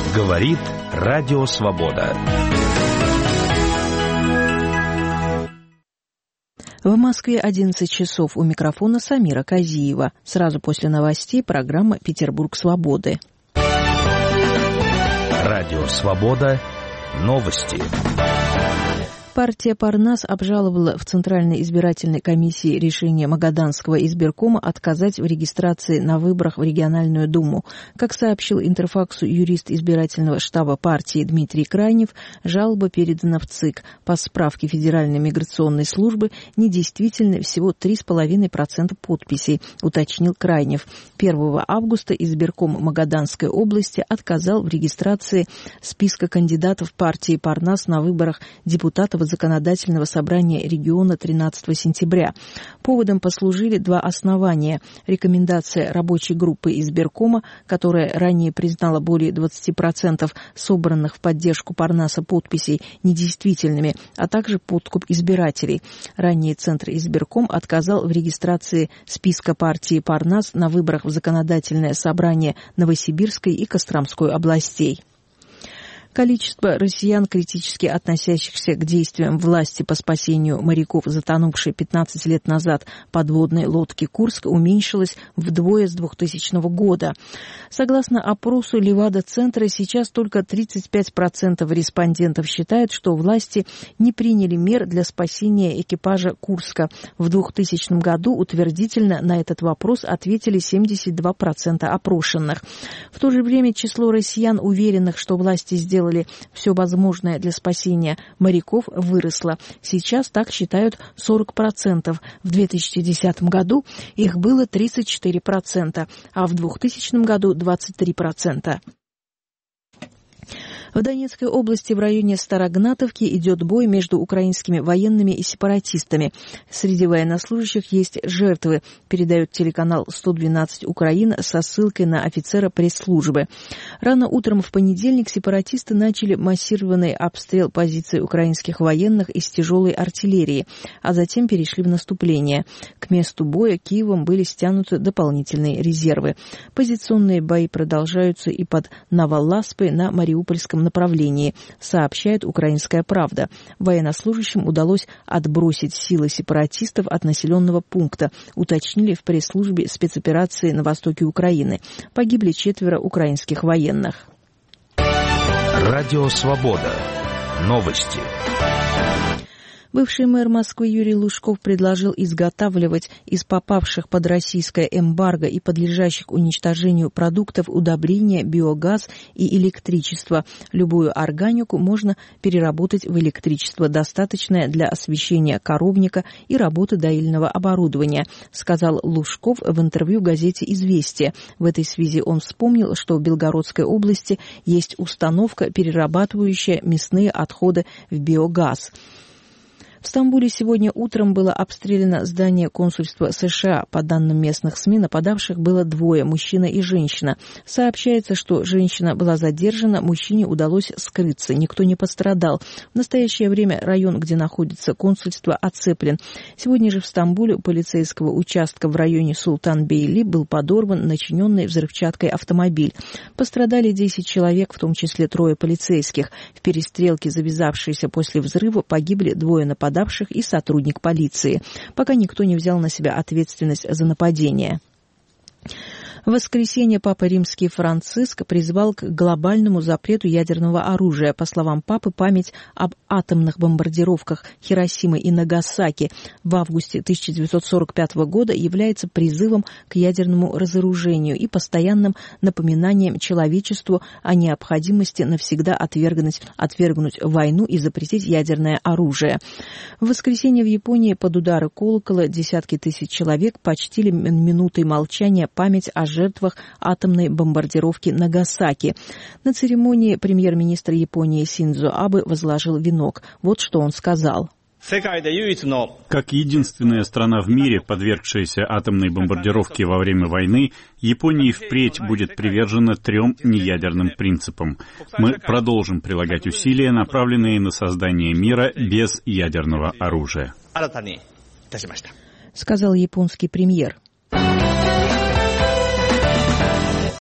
Говорит Радио Свобода. В Москве 11 часов. У микрофона Самира Казиева. Сразу после новостей программа «Петербург свободы». Радио Свобода. Новости. Партия «Парнас» обжаловала в Центральной избирательной комиссии решение Магаданского избиркома отказать в регистрации на выборах в региональную думу. Как сообщил Интерфаксу юрист избирательного штаба партии Дмитрий Крайнев, жалоба передана в ЦИК. По справке Федеральной миграционной службы недействительны всего 3,5% подписей, уточнил Крайнев. 1 августа избирком Магаданской области отказал в регистрации списка кандидатов партии «Парнас» на выборах депутатов Законодательного собрания региона 13 сентября. Поводом послужили два основания. Рекомендация рабочей группы избиркома, которая ранее признала более 20% собранных в поддержку Парнаса подписей недействительными, а также подкуп избирателей. Ранее Центр избирком отказал в регистрации списка партии Парнас на выборах в Законодательное собрание Новосибирской и Костромской областей. Количество россиян, критически относящихся к действиям власти по спасению моряков, затонувшей 15 лет назад подводной лодки «Курск», уменьшилось вдвое с 2000 года. Согласно опросу Левада-центра, сейчас только 35% респондентов считают, что власти не приняли мер для спасения экипажа «Курска». В 2000 году утвердительно на этот вопрос ответили 72% опрошенных. В то же время число россиян, уверенных, что власти сделали все возможное для спасения моряков, выросло. Сейчас так считают 40%. В 2010 году их было 34%, а в 2000 году 23%. В Донецкой области в районе Старогнатовки идет бой между украинскими военными и сепаратистами. Среди военнослужащих есть жертвы, передает телеканал 112 Украина со ссылкой на офицера пресс-службы. Рано утром в понедельник сепаратисты начали массированный обстрел позиций украинских военных из тяжелой артиллерии, а затем перешли в наступление. К месту боя Киевом были стянуты дополнительные резервы. Позиционные бои продолжаются и под Новоласпой на Мариупольском направлении, сообщает «Украинская правда». Военнослужащим удалось отбросить силы сепаратистов от населенного пункта, уточнили в пресс-службе спецоперации на востоке Украины. Погибли 4 украинских военных. Радио Свобода. Новости. Бывший мэр Москвы Юрий Лужков предложил изготавливать из попавших под российское эмбарго и подлежащих уничтожению продуктов удобрения, биогаз и электричество. Любую органику можно переработать в электричество, достаточное для освещения коровника и работы доильного оборудования, сказал Лужков в интервью газете «Известия». В этой связи он вспомнил, что в Белгородской области есть установка, перерабатывающая мясные отходы в биогаз. В Стамбуле сегодня утром было обстреляно здание консульства США. По данным местных СМИ, нападавших было 2, мужчина и женщина. Сообщается, что женщина была задержана, мужчине удалось скрыться, никто не пострадал. В настоящее время район, где находится консульство, оцеплен. Сегодня же в Стамбуле у полицейского участка в районе Султан-Бейли был подорван начиненный взрывчаткой автомобиль. Пострадали 10 человек, в том числе 3 полицейских. В перестрелке, завязавшейся после взрыва, погибли 2 нападавших и сотрудник полиции. Пока никто не взял на себя ответственность за нападение. В воскресенье Папа Римский Франциск призвал к глобальному запрету ядерного оружия. По словам Папы, память об атомных бомбардировках Хиросимы и Нагасаки в августе 1945 года является призывом к ядерному разоружению и постоянным напоминанием человечеству о необходимости навсегда отвергнуть войну и запретить ядерное оружие. В воскресенье в Японии под удары колокола десятки тысяч человек почтили минутой молчания память о жертвах атомной бомбардировки Нагасаки. На церемонии премьер-министр Японии Синдзо Абе возложил венок. Вот что он сказал. Как единственная страна в мире, подвергшаяся атомной бомбардировке во время войны, Япония впредь будет привержена 3 неядерным принципам. Мы продолжим прилагать усилия, направленные на создание мира без ядерного оружия, сказал японский премьер.